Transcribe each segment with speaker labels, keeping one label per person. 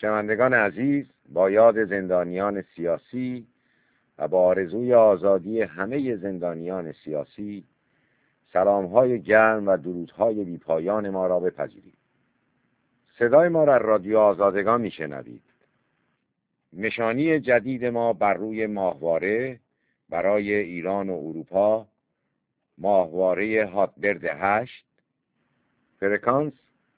Speaker 1: شنوندگان عزیز، با یاد زندانیان سیاسی و با آرزوی آزادی همه زندانیان سیاسی، سلام‌های گرم و درودهای بی‌پایان ما را بپذیرید. صدای ما را رادیو آزادگان میشنوید. نشانی جدید ما بر روی ماهواره برای ایران و اروپا، ماهواره هاتبرد 8، فرکانس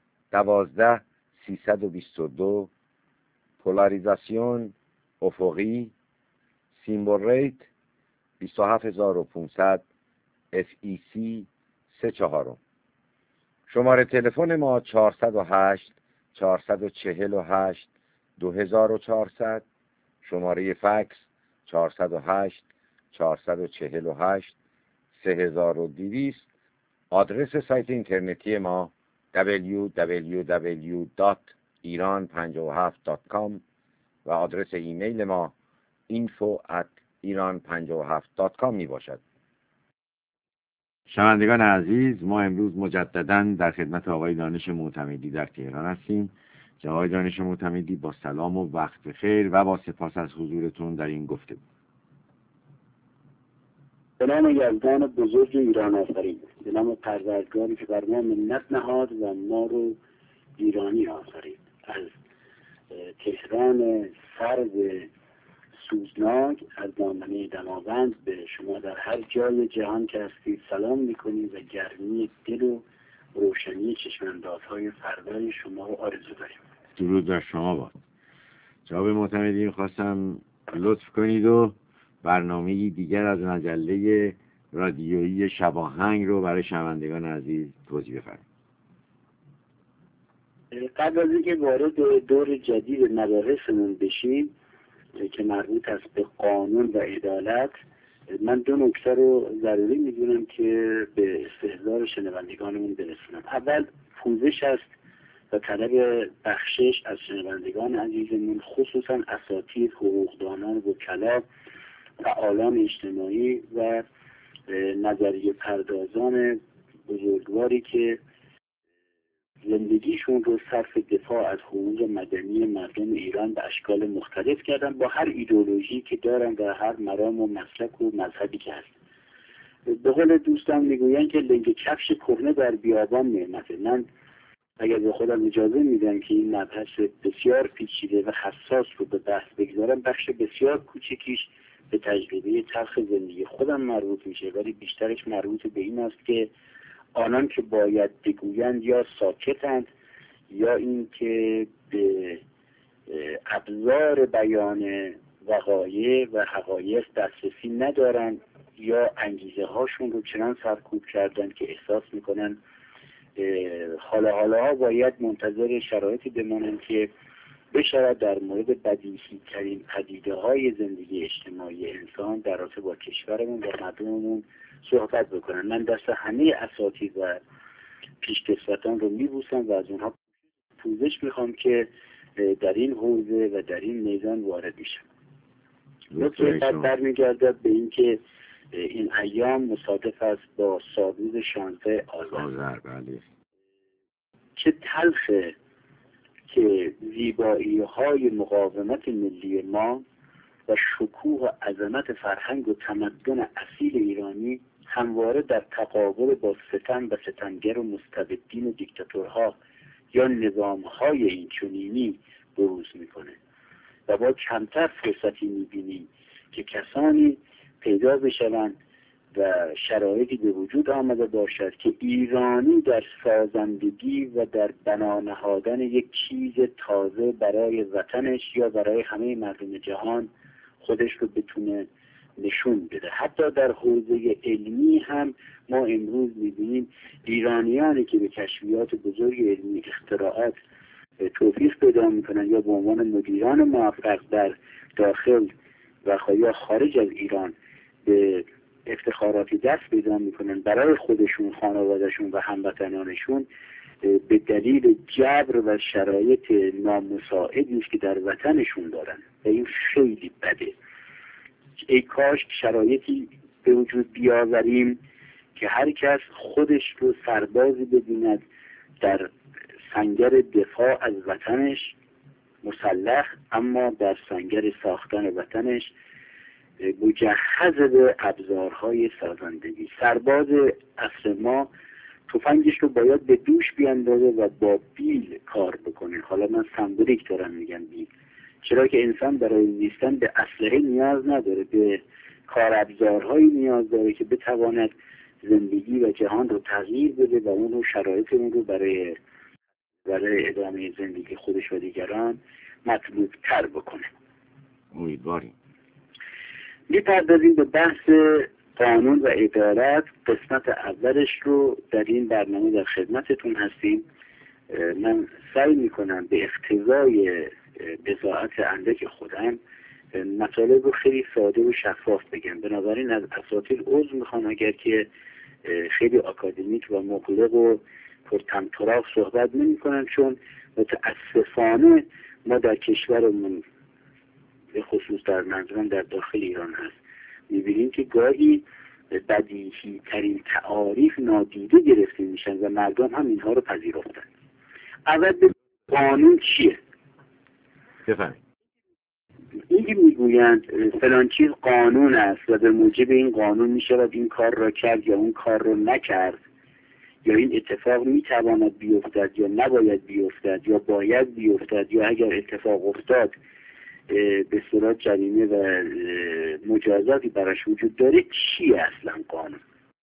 Speaker 1: 12322، پولاریزاسیون افقی، سیمبل ریت 27500، FEC 34. شماره تلفن ما 408 448 2400، شماره فکس 408 448 3200. آدرس سایت اینترنتی ما www.iran57.com و آدرس ایمیل ما info@iran57.com می باشد. شنوندگان عزیز، ما امروز مجدداً در خدمت آقای دانش معتمدی در تهران هستیم. آقای دانش معتمدی، با سلام و وقت بخیر و با سپاس از حضورتون در این گفتگو.
Speaker 2: به نام یزدان بزرگ ایران آفرین، به نام پروردگاری که بر ما منت نهاد و ما رو ایرانی آفرید. از تهران سرد سوزناک، از دامنه دماوند به شما در هر جای جهان که هستید سلام میکنیم و گرمی دل و روشنی چشماندازهای فردای شما رو آرزو داریم.
Speaker 1: درود بر شما باد. جناب معتمدی، خواستم لطف کنید و برنامه دیگر از مجله رادیویی شباهنگ رو برای شنوندگان عزیز توضیح بفرمایید.
Speaker 2: قبل از اینکه وارد دور جدید مباحثمون بشیم که مربوط است به قانون و عدالت، من دو نکته رو ضروری میدونم که به استحضار شنوندگانمون برسونم. اول پوزش است و طلب بخشش از شنوندگان عزیزمون، خصوصا اساتید، حقوقدانان، وکلا، فعالان اجتماعی و نظریه پردازان بزرگواری که زندگیشون رو صرف دفاع از حقوق مدنی مردم ایران به اشکال مختلف کردن، با هر ایدئولوژی که دارن و هر مرام و مسلک و مذهبی که هست. به قول دوستان میگوین که لنگ کفش کهنه در بیابان نعمته. من اگر به خودم اجازه میدم که این مبحث بسیار پیچیده و حساس رو به بحث بگذارم، بخش بسیار کوچکیش به تجربه تلخ زندگی خودم مربوط میشه، ولی بیشترش مربوط به این است که آنان که باید بگویند یا ساکتند یا این که به ابزار بیان وقایع و حقایق دسترسی ندارند یا انگیزه هاشون رو چنان سرکوب کردن که احساس میکنن حالا باید منتظر شرایطی بمانند که بشود در مورد بدیهی ترین پدیده های زندگی اجتماعی انسان در رابطه با کشورمون و مردممون صحبت بکنن. من دست همه اساتید و پیشکسوتان رو میبوسم و از اونها پوزش میخوام که در این حوزه و در این میدان وارد میشن. نکته بعد برمیگردد به این که این ایام مصادف است با سالروز 16 آذر.
Speaker 1: بله.
Speaker 2: چه تلخه که زیبایی های مقاومت ملی ما و شکوه و عظمت فرهنگ و تمدن اصیل ایرانی همواره در تقابل با ستم و ستمگر و مستبدین و دیکتاتورها یا نظامهای این چنینی بروز میکنه و با کمتر فرصتی میبینیم که کسانی پیدا بشوند و شرایطی به وجود آمده باشد که ایرانی در سازندگی و در بنا نهادن یک چیز تازه برای وطنش یا برای همه مردم جهان خودش رو بتونه نشون بده. حتی در حوزه علمی هم ما امروز می‌بینیم ایرانیانی که به کشفیات بزرگ علمی، اختراعات توفیق پیدا میکنن یا به عنوان مدیران موفق در داخل و یا خارج از ایران به افتخاراتی دست پیدا میکنن برای خودشون، خانوادهشون و هموطنانشون، به دلیل جبر و شرایط نامساعدی است که در وطنشون دارن و این خیلی بده. ای کاش شرایطی به وجود بیاوریم که هر کس خودش رو سربازی ببیند در سنگر دفاع از وطنش مسلح اما در سنگر ساختن وطنش مجهز به ابزارهای سازندگی. سرباز عصر ما تفنگش رو باید به دوش بیاندازه و با بیل کار بکنه. حالا من سمبولیک دارم میگم بیل، چرا که انسان برای زیستن به اسلحه نیاز نداره، به کار ابزارهایی نیاز داره که بتواند زندگی و جهان رو تغییر بده و اون رو شرایط اون رو برای ادامه زندگی خودش و دیگران مطلوب تر بکنه.
Speaker 1: امیدواریم.
Speaker 2: می‌پردازیم به بحث قانون و عدالت. قسمت اولش رو در این برنامه در خدمتتون هستیم. من سعی میکنم به اقتضای بضاعت اندک خودم مطالب رو خیلی ساده و شفاف بگم. بنابراین از اساتید عذر میخوام اگر که خیلی آکادمیک و مغلق و پرطمطراق صحبت نمی‌کنم، چون متاسفانه ما در کشورمون به خصوص در منظورم در داخل ایران هست می‌بینیم که گاهی بدیهی ترین تعاریف نادیده گرفته میشن و مردم هم اینها رو پذیرفتن. اول به قانون چیه؟
Speaker 1: بفرمایید.
Speaker 2: اینکه میگویند فلان چیز قانون است و به موجب این قانون میشود این کار را کرد یا اون کار را نکرد، یا این اتفاق میتواند بیفتد یا نباید بیفتد یا باید بیفتد، یا اگر اتفاق افتاد به صورت جریمه و مجازاتی براش وجود داره. چیه اصلا قانون؟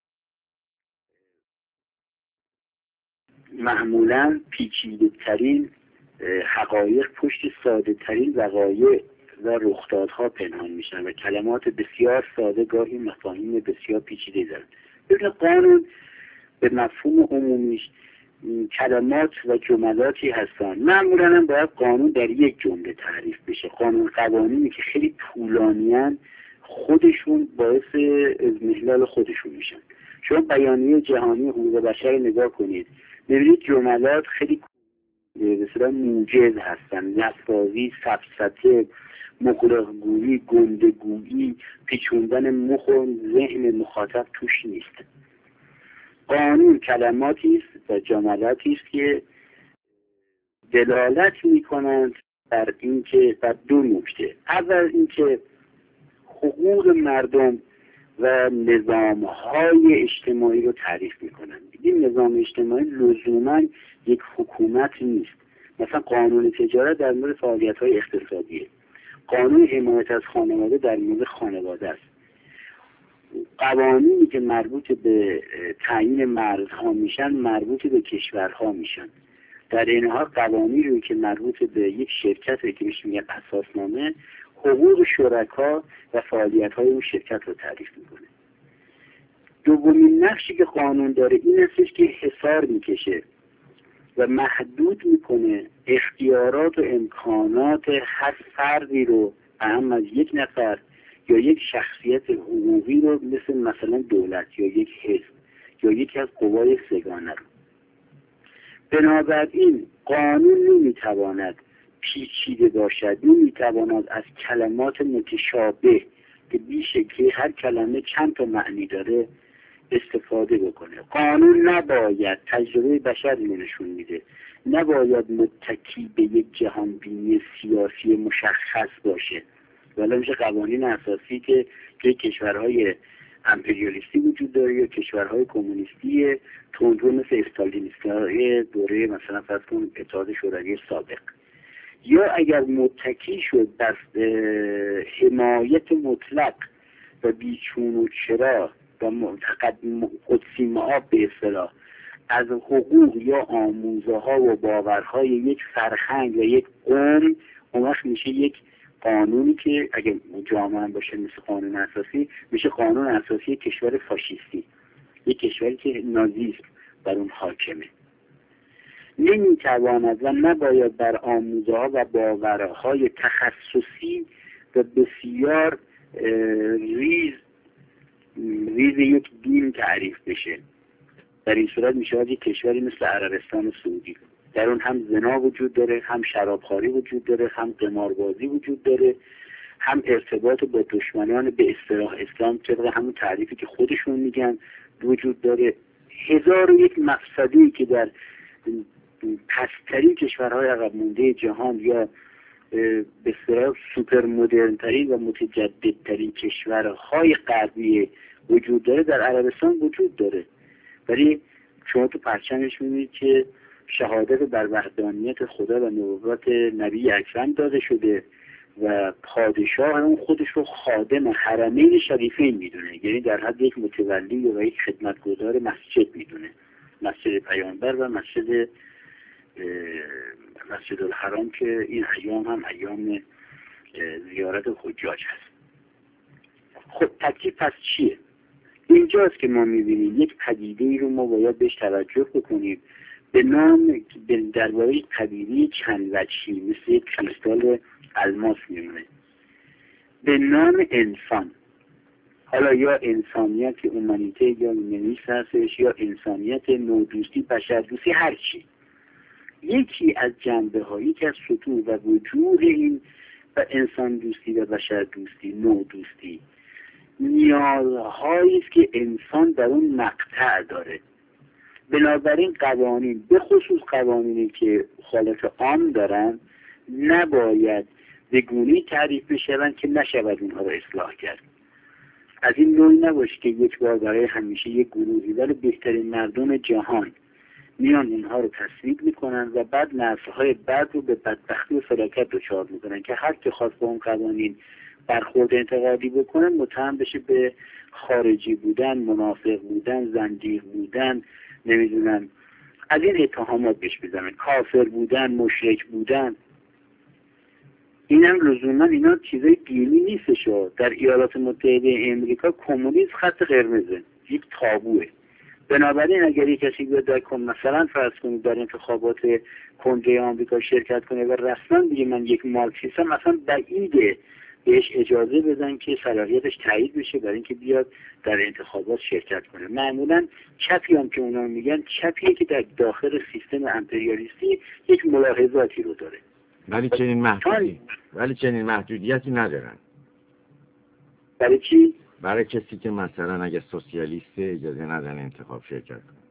Speaker 2: معمولا پیچیده ترین حقایق پشت ساده ترین وقایع و رخدادها پنهان میشن و کلمات بسیار ساده گاهی مفاهیم بسیار پیچیده دارن. ببین قانون به مفهوم عمومیش کلمات و جملاتی هستن. معمولا هم باید قانون در یک جمله تعریف بشه. قانون قوانینی که خیلی طولانیان خودشون باعث اضمحلال خودشون میشن. شما بیانیه جهانی حقوق بشر نگاه کنید، ببینید جملات خیلی به صورت موجز هستن، نفاذی، سفسطه، مغرق‌گویی، گنده‌گویی، پیچوندن مخ و ذهن مخاطب توش نیست. قانون کلماتی است و جملاتی است که دلالت می‌کنند بر اینکه بر دو نکته. اول اینکه حقوق مردم و نظام‌های اجتماعی رو تعریف می‌کنند. این نظام اجتماعی لزوماً یک حکومت نیست. مثلا قانون تجارت در مورد فعالیت‌های اقتصادیه، قانون حمایت از خانواده در مورد خانواده است، قوانینی که مربوط به تعیین مرزها میشن مربوط به کشورها میشن. در این حال قوانینی رو که مربوط به یک شرکت که بهش میگن اساسنامه، حقوق شرکا و فعالیت‌های اون شرکت رو تعریف میکنه. دومین نقشی که قانون داره این هستش که حصار میکشه و محدود میکنه اختیارات و امکانات هر فردی رو، اهم از یک نفر یا یک شخصیت حقوقی رو، مثلا دولت یا یک حزب یا یکی از قوای سگانه رو. بنابراین قانون نمیتواند پیچیده باشد، نمیتواند از کلمات متشابه که بیشه که هر کلمه چند تا معنی داره استفاده بکنه. قانون نباید، تجربه بشر نشون میده، نباید متکی به یک جهان بینی سیاسی مشخص باشه. ولی میشه قوانین اساسی که کشورهای امپریالیستی وجود داره یا کشورهای کمونیستی تندرو مثل استالینیست‌های دوره مثلا فرض کن اتحاد شوروی سابق، یا اگر متکی شد بر حمایت مطلق و بیچون و چرا و قدسی معاب به اصطلاح از حقوق یا آموزه ها و باورهای یک فرهنگ و یک قوم، اون وقت میشه یک قانونی که اگه جامعه باشه مثل قانون اساسی، میشه قانون اساسی کشور فاشیستی، یک کشوری که نازیسم بر اون حاکمه. نمیتواند و نباید بر آموزه ها و باورهای تخصصی و بسیار ریز یک دین تعریف بشه. در این صورت میشه یک کشوری مثل عربستان سعودی، در اون هم زنا وجود داره، هم شرابخواری وجود داره، هم قماربازی وجود داره، هم ارتباط با دشمنان به اصطلاح اسلام طبق همون تعریفی که خودشون میگن وجود داره. 1001 مفسده‌ای که در پسترین کشورهای عقب مونده جهان یا به اصطلاح سوپر مدرن ترین و متجدد ترین کشورهای غربی وجود داره در عربستان وجود داره، ولی شما تو پرچمش می‌بینید که شهادت بر وحدانیت خدا و نبوت نبی اکرم داده شده و پادشاه اون خودش رو خادم حرمین شریفین میدونه، یعنی در حد یک متولی و یک خدمتگزار مسجد میدونه، مسجد پیامبر و مسجد الحرام که این ایام هم ایام زیارت حجاج هست. خب تکلیف پس چیه؟ اینجاست که ما میبینیم یک پدیده‌ای رو ما باید بهش توجه بکنیم به نام درباره پدیده چند وجهی، مثل یک کریستال الماس میمونه، به نام انسان. حالا یا انسانیت اومانیته یا منیست هستش، یا انسانیت نودوستی، بشردوستی، هر چی. یکی از جنبه هایی، یکی از سطوح و وجود این و انسان دوستی و بشر دوستی، نودوستی، نیازهایی است که انسان در اون مقطع داره. بنابراین قوانین، به خصوص قوانینی که خالق عام دارن، نباید به گونه‌ای تعریف بشوند که نشود اونها را اصلاح کرد. از این نوع نباشه که یک بار برای همیشه یک گروهی ولی بهترین مردم جهان میان اینها رو تصویب میکنن و بعد نسل‌های بعد رو به بدبختی و فلاکت دچار میکنن که هر که خواست با اون قوانین برخورد انتقادی بکنن متهم بشه به خارجی بودن، منافق بودن، زندیق بودن، نمیدونم از این اتهامات بهش بزنن، کافر بودن، مشرک بودن. اینم لزوما اینا چیزای دینی نیستش. در ایالات متحده امریکا کمونیسم خط قرمزه، یک تابوه. بنابراین اگر یک کسی بیاد در مثلا فرض کنید در انتخابات کنگره آمریکا شرکت کنه و رسما بگه من یک مارکسیستم، مثلا بعیده بهش اجازه بدن که صلاحیتش تایید بشه برای اینکه بیاد در انتخابات شرکت کنه. معمولا چپی هم که اونا میگن چپیه که در داخل سیستم امپریالیستی یک ملاحظاتی رو داره،
Speaker 1: ولی چنین محدودیتی ندارن.
Speaker 2: برای چی؟
Speaker 1: برای کسی که مثلا اگه سوسیالیسته اجازه ندن انتخاب شرکت کنه.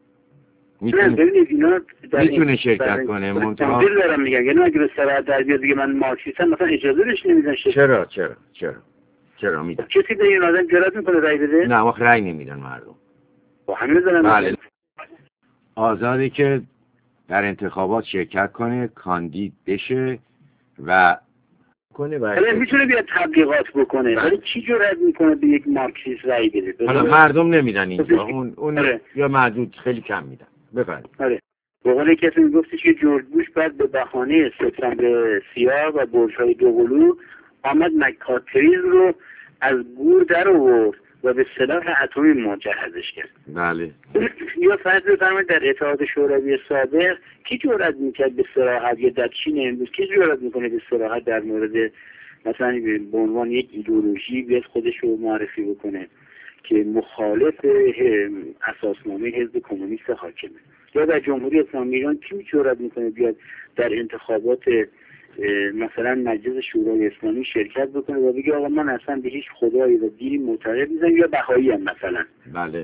Speaker 1: میتونه شرکت کنه.
Speaker 2: منتها دارم میگم یعنی اگه به صراحت در بیاد بگه من مارکسیستم، مثلا اجازه بهش نمیدن شرکت.
Speaker 1: چرا میدن؟
Speaker 2: کسی به این آدم جرأت میکنه رأی بده؟
Speaker 1: نه، وقت رأی نمیدن مردم.
Speaker 2: با همین دارم.
Speaker 1: بله. آزاده که در انتخابات شرکت کنه، کاندید بشه و
Speaker 2: میتونه بیاد تبلیغات بکنه، ولی چی جرأت میکنه به یک مارکسیست رأی بده؟
Speaker 1: حالا مردم نمیدن اینجا، اون یا معدود خیلی کم میدن. بفرمایید.
Speaker 2: آره. به قول کسی میگفتش که جورج بوش بعد به بهانه سپتامبر سیاه و برج‌های دوقلو آمد مکاتریز رو از گور در آورد و به سلاح اتمی مجهزش کرد.
Speaker 1: بله.
Speaker 2: یا فرض بفرمایید در اتحاد شوروی سابق کی جرأت میکرد به صراحت، یا در چین امروز کی جرأت میکنه به صراحت در مورد مثلا به عنوان یک ایدئولوژی بیاد خودش رو معرفی بکنه که مخالف اساسنامه حزب کمونیست حاکمه؟ یا در جمهوری اسلامی ایران کی جرأت میکنه بیاد در انتخابات مثلا مجلس شورای اسلامی شرکت بکنه و بگه آقا من اصلا به هیچ خدایی و دینی معتقد نیستم، یا بهایی هم مثلا؟
Speaker 1: بله.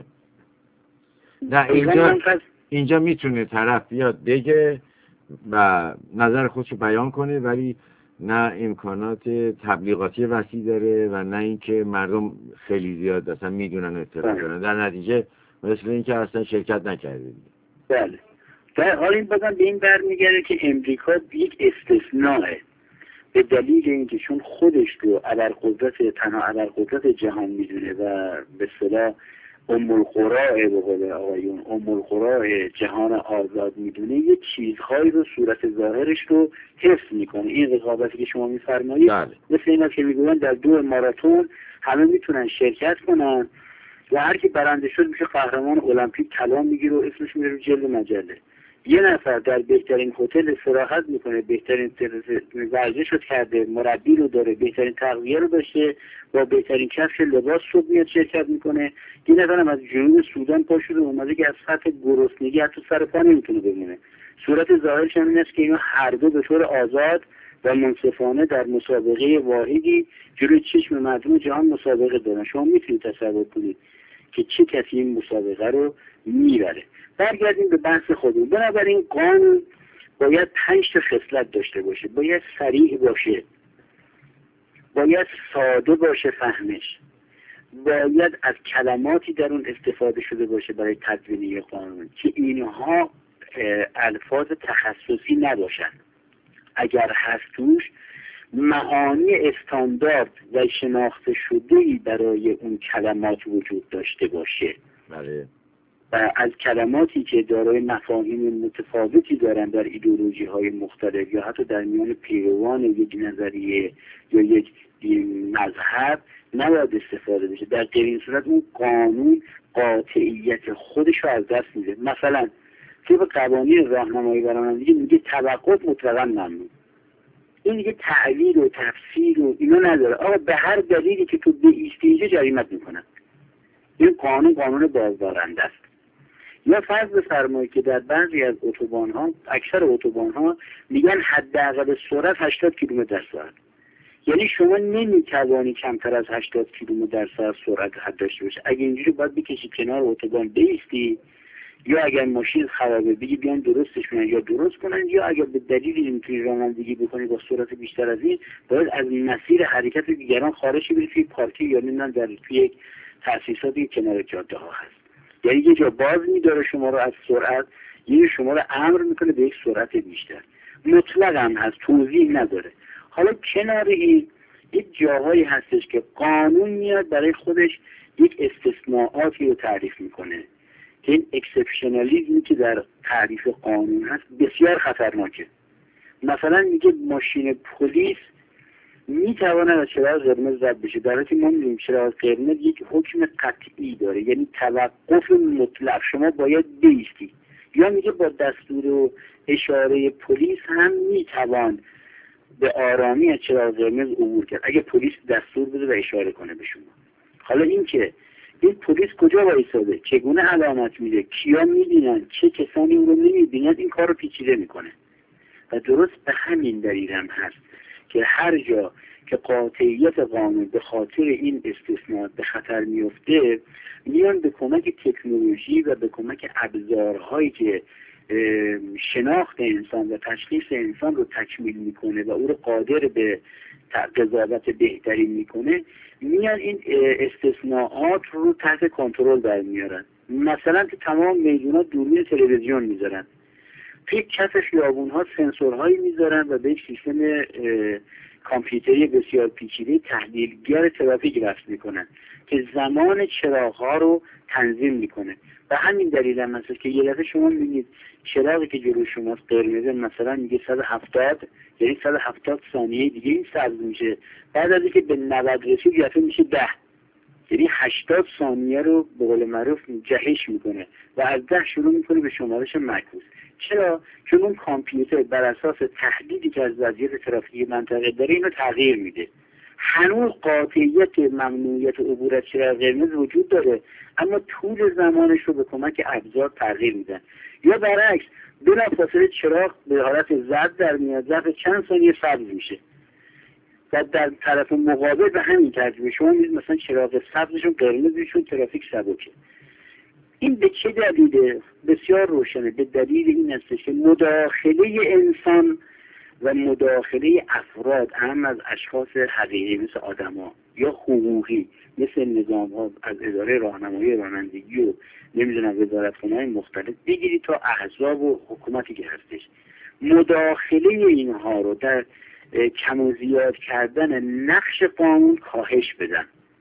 Speaker 1: نه، اینجا میتونه طرف بیاد بگه و نظر خودش رو بیان کنه، ولی نه امکانات تبلیغاتی وسیع داره و نه اینکه مردم خیلی زیاد اصلا میدونن اطلاع دارن. در نتیجه مثل اینکه اصلا شرکت نکرده.
Speaker 2: بله. در حال این بازم به این برمیگرده که امریکا یک استثناء، به دلیل اینکه چون خودش رو تنها ابرقدرت جهان میدونه و به اصطلاح ام القرى، به قول آقایون ام القرى جهان آزاد میدونه، یه چیزهایی رو صورت ظاهرش رو حفظ میکنه. این رقابتی که شما میفرمایید مثل اینا که میگوین در 2 ماراتون همه میتونن شرکت کنن و هر کی برنده شد میشه قهرمان المپیک طلا میگیره و اسمش میره رو جلد مجله. یه نفر در بهترین هتل استراحت میکنه، بهترین ورزش رو کرده، مربی رو داره، بهترین تغذیه رو داشته، با بهترین کفش لباس صبح میاد شرکت میکنه. یه نفر هم از جنوب سودان پا شده اومده که از سطح گرسنگی حتی سر پا نمیتونه بمونه. صورت ظاهرش هم این است که اینا هر دو به طور آزاد و منصفانه در مسابقه واحدی جلوی چشم مردم جهان مسابقه دارن. شما میتونید تصور کنید که چه کسی این مسابقه رو میبره. برگردیم به بحث خودمون. بنابراین قانون باید 5 تا خصلت داشته باشه. باید سریع باشه، باید ساده باشه فهمش، باید از کلماتی در اون استفاده شده باشه برای تدوین قانون که اینها الفاظ تخصصی نباشن. اگر هست توش معانی استاندارد و شناخته شده‌ای برای اون کلمات وجود داشته باشه.
Speaker 1: بله.
Speaker 2: و از کلماتی که دارای مفاهیم متفاوتی دارن در ایدئولوژی های مختلف یا حتی در میان پیروان یک نظریه یا یک مذهب نباید استفاده بشه. در غیر این صورت اون قانون قاطعیت خودش رو از دست میده. مثلا طبق قوانین راهنمایی و رانندگی میگه توقف مطلقاً ممنوع. این دیگه تعویل و تفسیر و اینا نداره. آقا به هر دلیلی که تو بایستی اینجا جریمت میکنن. این قانون بازدارنده است. یا فرض بفرمایید که در بعضی از اتوبان‌ها، اکثر اتوبان‌ها میگن حداقل سرعت 80 کیلومتر در ساعت. یعنی شما نمیتوانی کمتر از 80 کیلومتر در ساعت سرعت حد داشته باشه. اگه اینجوری باید بکشی کنار اتوبان بایستی، یا اگر ماشین خرابه بگی بیان درستش کنن یا درست کنن، یا اگر به دلیلی نمیتونی رانندگی بکنی با سرعت بیشتر از این، باید از مسیر حرکت دیگران خارج بری توی پارکی یا نمیدونم در توی یک تأسیساتی کنار جاده ها هست. یعنی یه جا باز میداره شما رو از سرعت، یه شما رو امر میکنه به یک سرعت بیشتر. مطلق هم هست، توضیح نداره. حالا کنار این یک جاهایی هستش که قانون میاد برای خودش یک استثناءاتی رو تعریف میکنه. این اکسپشنالیزمی که در تعریف قانون هست بسیار خطرناکه. مثلا میگه ماشین پلیس میتواند از چراغ قرمز رد بشه، در حالی که ما میگیم چراغ قرمز یک حکم قطعی داره، یعنی توقف مطلق، شما باید بایستی. یا میگه با دستور و اشاره پلیس هم میتوان به آرامی از چراغ قرمز عبور کرد اگه پلیس دستور بده و اشاره کنه به شما. حالا این که این پلیس کجا وایساده، چگونه علامت میده، کیا میبینن، چه کسانی اون رو نمیبینن، این کار رو پیچیده میکنه. و درست به همین دلیل هم هست که هر جا که قاطعیت قانون به خاطر این استثناءات به خطر میفته، میان به کمک تکنولوژی و به کمک ابزارهایی که شناخت انسان و تشخیص انسان رو تکمیل میکنه و او رو قادر به قضاوت بهتری میکنه، میان این استثناءات رو تحت کنترل در میارن. مثلا تو تمام میدونا دوربین تلویزیون میذارن، توی کف خیابون‌ها سنسورهایی میذارن و به یک سیستم کامپیوتری بسیار پیچیده تحلیلگر ترافیک وصل میکنن که زمان چراغ‌ها رو تنظیم میکنه. و همین دلیل هم هست که یه دفعه شما میبینید چراغی که جلوی شماست قرمزه، مثلا میگه 170، یعنی 170 ثانیه دیگه این سبز میشه، بعد از اینکه به 90 رسید یه دفعه میشه 10، یعنی 80 ثانیه رو به قول معروف جهش میکنه و از 10 شروع میکنه به شمارش معکوس. چرا؟ چون اون کامپیوتر بر اساس تحلیلی که از وضعیت ترافیکی منطقه داره اینو تغییر میده. هنوز قاطعیت ممنوعیت عبور از چراغ قرمز وجود داره، اما طول زمانش رو به کمک ابزار تغییر میدن. یا برعکس بلافاصله چراغ به حالت زرد در میاد، ظرف چند ثانیه سبز میشه و در طرف مقابل به همین ترتیب شما میدید مثلا چراغ سبزشون قرمزشون ترافیک سبکه. این به چه دلیله؟ بسیار روشنه. به دلیل این است که مداخله انسان و مداخله افراد، هم از اشخاص حقیقی مثل آدم‌ها یا حقوقی مثل نظام‌ها از اداره راهنمایی رانندگی و نمیدونم وزارتخونه‌های مختلف بگیرید تا احزاب و حکومتی که هستش، مداخله اینها رو در کم و زیاد کردن نقش قانون کاهش بدن.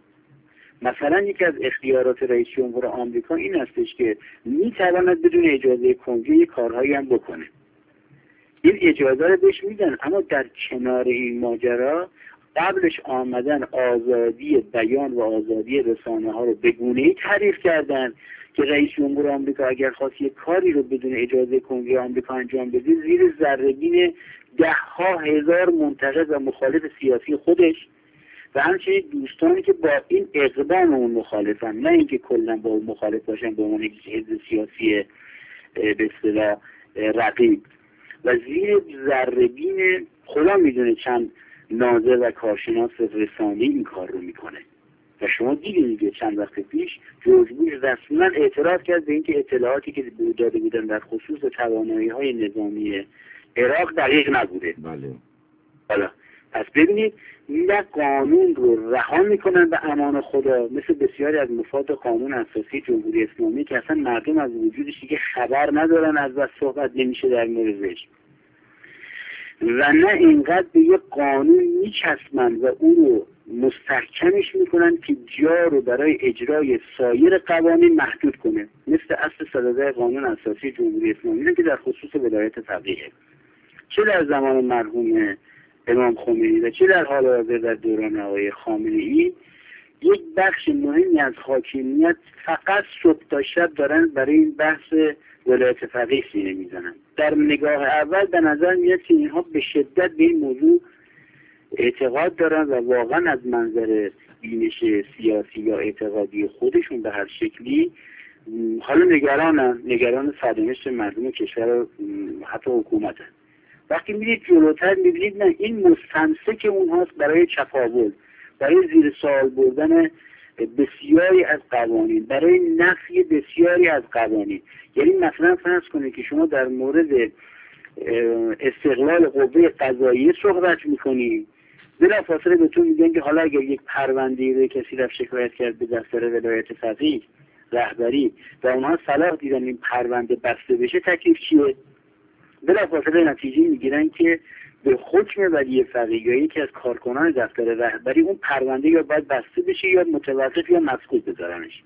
Speaker 2: مثلا یکی از اختیارات رئیس جمهور آمریکا این هستش که میتواند بدون اجازه کنگره کارهایی هم بکنه. این اجازه رو بهش میدن، اما در کنار این ماجرا قبلش آمدن آزادی بیان و آزادی رسانه ها رو به گونه‌ای تعریف کردن که رئیس جمهور آمریکا اگر خواست یک کاری رو بدون اجازه کنگره آمریکا انجام بده، زیر ذره‌بین ده‌ها هزار منتقد و مخالف سیاسی خودش و همچنین دوستانی که با این اقدام اون مخالفن، نه اینکه کلا با اون مخالف باشن به عنوان یک حزب سیاسی به اصطلاح رقیب، و زیر ذره‌بین خدا میدونه چند ناظر و کارشناس رسانه‌ای این کار رو میکنه. و شما دیدید چند وقت پیش جورج بوش رسما اعتراف کرد به اینکه اطلاعاتی که داده بودن در خصوص توانایی‌های نظامی عراق دقیق نبوده.
Speaker 1: بله.
Speaker 2: حالا پس ببینید نه قانون رو رها میکنن به امان خدا، مثل بسیاری از مفاد قانون اساسی جمهوری اسلامی که اصلا مردم از وجودش دیگه خبر ندارن، از بس صحبت نمیشه در موردش، و نه اینقدر به یه قانون میچسبن و اون رو مستحکمش میکنن که جا رو برای اجرای سایر قوانین محدود کنه، مثل اصل 110 قانون اساسی جمهوری اسلامی که در خصوص ولایت فقیه، چه در زمان مرحوم امام خمینی و چه در حال حاضر در دوران آقای خامنه‌ای، یک بخش مهمی از حاکمیت فقط صبح تا شب دارن برای این بحث ولایت فقیه سینه میزنن. در نگاه اول به نظر میاد که اینها به شدت به این موضوع اعتقاد دارن و واقعا از منظر بینش سیاسی یا اعتقادی خودشون به هر شکلی حالا نگران سرنوشت مردم کشور و حتی حکومت هست. وقتی میرید جلوتر میبینید نه، این مستمسک اونهاست برای چپاول، برای زیر سوال بردن بسیاری از قوانین، برای نفی بسیاری از قوانین. یعنی مثلا فرض کنید که شما در مورد استقلال قوه قضاییه صحبت میکنید، بلافاصله به تو میگن که حالا اگر یک پرونده رو کسی رفت شکایت کرد به دفتر ولایت فقیه رهبری و اونها صلاح دیدن این پرونده بسته بشه، تکلیف چیه؟ بلافاصله نتیجه میگیرن که به حکم ولی فقیه یا یکی از کارکنان دفتر رهبری اون پرونده یا باید بسته بشه یا متوقف یا مسکوت بذارنش.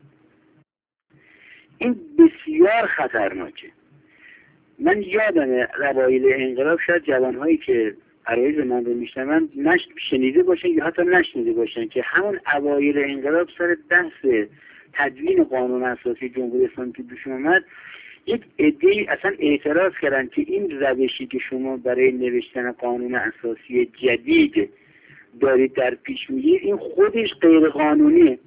Speaker 2: این بسیار خطرناکه. من یادم اوایل انقلاب شاید جوانهایی که عرایض من رو میشنون شنیده باشن یا حتی نشنیده باشن که همون اوایل انقلاب سر بحث تدوین قانون اساسی جمهوری اسلامی که پیش اومد، یک عده‌ای اصلا اعتراض کردن که این روشی که شما برای نوشتن قانون اساسی جدید دارید در پیش میگیرید این خودش غیر قانونیه.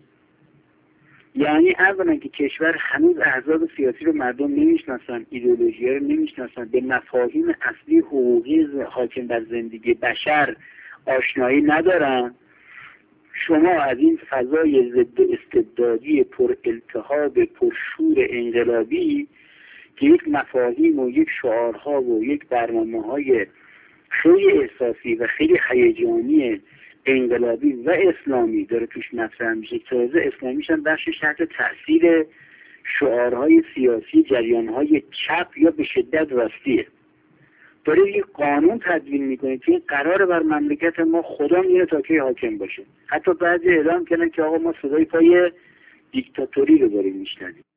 Speaker 2: یعنی اولا که کشور هنوز احزاب سیاسی رو مردم نمیشناسن، ایدئولوژی رو نمیشناسن، به مفاهیم اصلی حقوقی حاکم بر زندگی بشر آشنایی ندارن. شما از این فضای ضد استبدادی پر التهاب پرشور انقلابی که یک مفاهیم و یک شعارها و یک برنامه‌های خیلی احساسی و خیلی هیجانی انقلابی و اسلامی داره توش مطرح میشه، تازه اسلامیش هم بخشش تحت تاثیر شعارهای سیاسی جریانهای چپ یا به شدت راستیه، داره یک قانون تدوین میکنه که این قراره بر مملکت ما خدا میره تا که حاکم باشه. حتی بعضی اعلام کردن که آقا ما صدای پای دیکتاتوری رو داریم میشنویم.